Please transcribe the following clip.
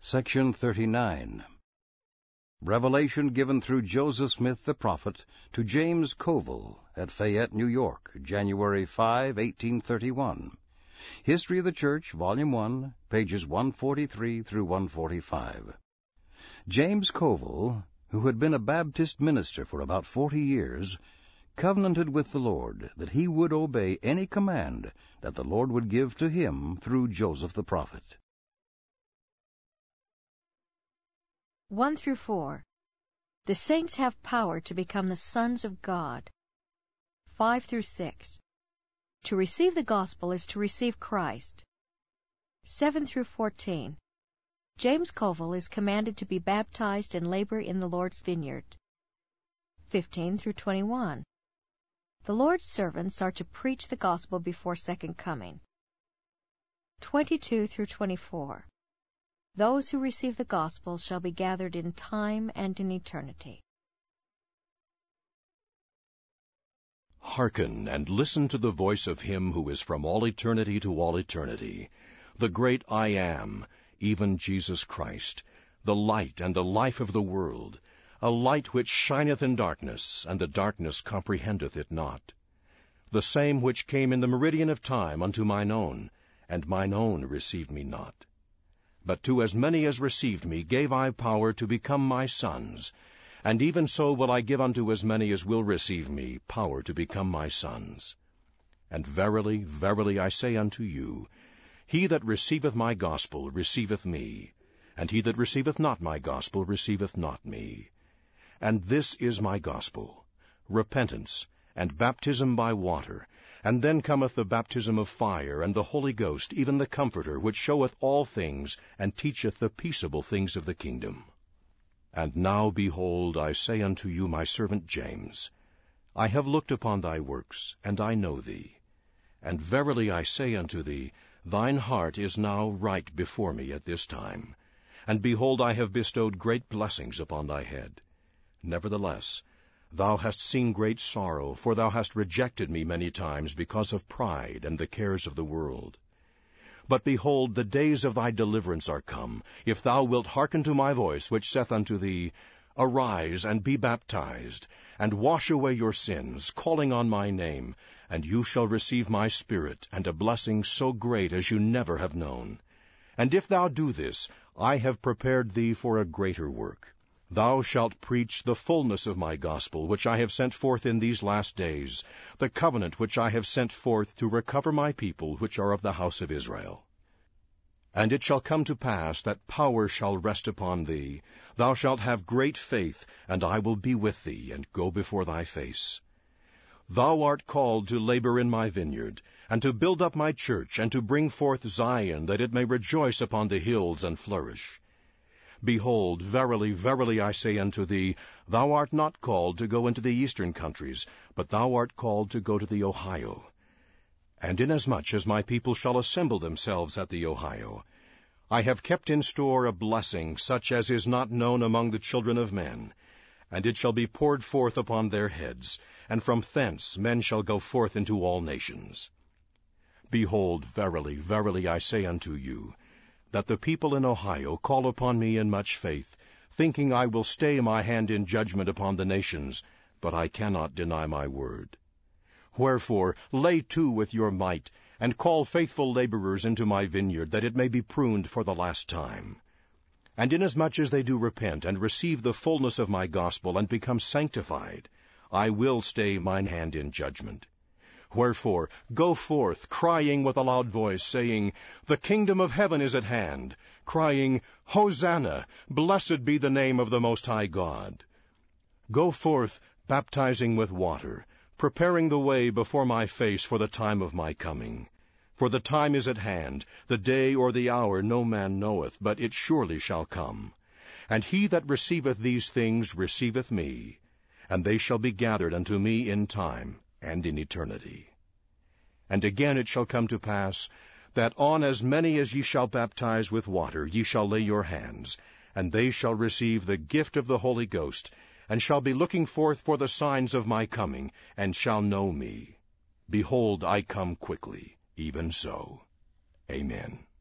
Section 39. Revelation given through Joseph Smith the prophet to James Covell at Fayette, New York, January 5, 1831. History of the Church, Volume 1, pages 143 through 145. James Covell, who had been a Baptist minister for about 40 years, covenanted with the Lord that he would obey any command that the Lord would give to him through Joseph the prophet. 1 through 4. The saints have power to become the sons of God. 5 through 6. To receive the gospel is to receive Christ. 7 through 14. James Covell is commanded to be baptized and labor in the Lord's vineyard. 15 through 21. The Lord's servants are to preach the gospel before second coming. 22 through 24. Those who receive the gospel shall be gathered in time and in eternity. Hearken and listen to the voice of him who is from all eternity to all eternity, the great I Am, even Jesus Christ, the light and the life of the world, a light which shineth in darkness, and the darkness comprehendeth it not. The same which came in the meridian of time unto mine own, and mine own received me not. But to as many as received me gave I power to become my sons, and even so will I give unto as many as will receive me power to become my sons. And verily, verily, I say unto you, he that receiveth my gospel receiveth me, and he that receiveth not my gospel receiveth not me. And this is my gospel, repentance, and baptism by water, and then cometh the baptism of fire, and the Holy Ghost, even the Comforter, which showeth all things, and teacheth the peaceable things of the kingdom. And now, behold, I say unto you, my servant James, I have looked upon thy works, and I know thee. And verily I say unto thee, thine heart is now right before me at this time. And behold, I have bestowed great blessings upon thy head. Nevertheless, thou hast seen great sorrow, for thou hast rejected me many times because of pride and the cares of the world. But behold, the days of thy deliverance are come, if thou wilt hearken to my voice, which saith unto thee, Arise, and be baptized, and wash away your sins, calling on my name, and you shall receive my Spirit, and a blessing so great as you never have known. And if thou do this, I have prepared thee for a greater work. Thou shalt preach the fullness of my gospel, which I have sent forth in these last days, the covenant which I have sent forth to recover my people, which are of the house of Israel. And it shall come to pass that power shall rest upon thee. Thou shalt have great faith, and I will be with thee, and go before thy face. Thou art called to labor in my vineyard, and to build up my church, and to bring forth Zion, that it may rejoice upon the hills and flourish. Behold, verily, verily, I say unto thee, thou art not called to go into the eastern countries, but thou art called to go to the Ohio. And inasmuch as my people shall assemble themselves at the Ohio, I have kept in store a blessing, such as is not known among the children of men, and it shall be poured forth upon their heads, and from thence men shall go forth into all nations. Behold, verily, verily, I say unto you, that the people in Ohio call upon me in much faith, thinking I will stay my hand in judgment upon the nations, but I cannot deny my word. Wherefore lay to with your might, and call faithful laborers into my vineyard, that it may be pruned for the last time. And inasmuch as they do repent, and receive the fullness of my gospel, and become sanctified, I will stay mine hand in judgment. Wherefore, go forth, crying with a loud voice, saying, The kingdom of heaven is at hand, crying, Hosanna, blessed be the name of the Most High God. Go forth, baptizing with water, preparing the way before my face for the time of my coming. For the time is at hand, the day or the hour no man knoweth, but it surely shall come. And he that receiveth these things receiveth me, and they shall be gathered unto me in time and in eternity. And again it shall come to pass, that on as many as ye shall baptize with water ye shall lay your hands, and they shall receive the gift of the Holy Ghost, and shall be looking forth for the signs of my coming, and shall know me. Behold, I come quickly. Even so. Amen.